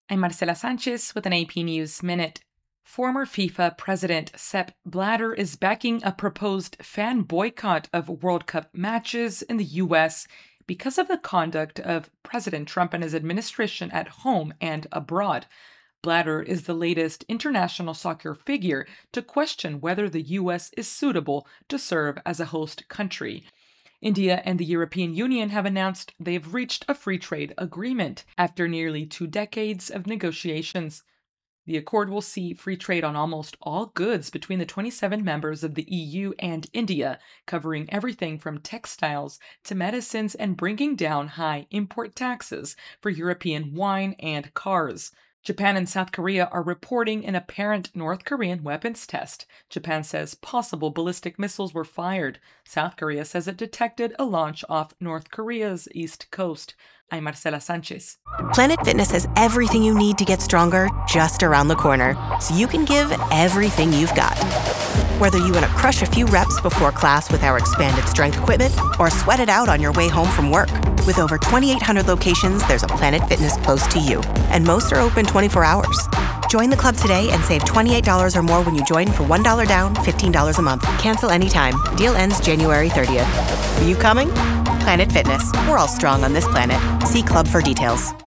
I'm Marcela Sanchez with an AP News Minute. Former FIFA president Sepp Blatter is backing a proposed fan boycott of World Cup matches in the U.S. because of the conduct of President Trump and his administration at home and abroad. Blatter is the latest international soccer figure to question whether the U.S. is suitable to serve as a host country. India and the European Union have announced they've reached a free trade agreement after nearly 2 decades of negotiations. The accord will see free trade on almost all goods between the 27 members of the EU and India, covering everything from textiles to medicines and bringing down high import taxes for European wine and cars. Japan and South Korea are reporting an apparent North Korean weapons test. Japan says possible ballistic missiles were fired. South Korea says it detected a launch off North Korea's east coast. I'm Marcela Sanchez. Planet Fitness has everything you need to get stronger just around the corner, so you can give everything you've got. Whether you want to crush a few reps before class with our expanded strength equipment or sweat it out on your way home from work. With over 2,800 locations, there's a Planet Fitness close to you, and most are open 24 hours. Join the club today and save $28 or more when you join for $1 down, $15 a month. Cancel anytime. Deal ends January 30th. Are you coming? Planet Fitness. We're all strong on this planet. See club for details.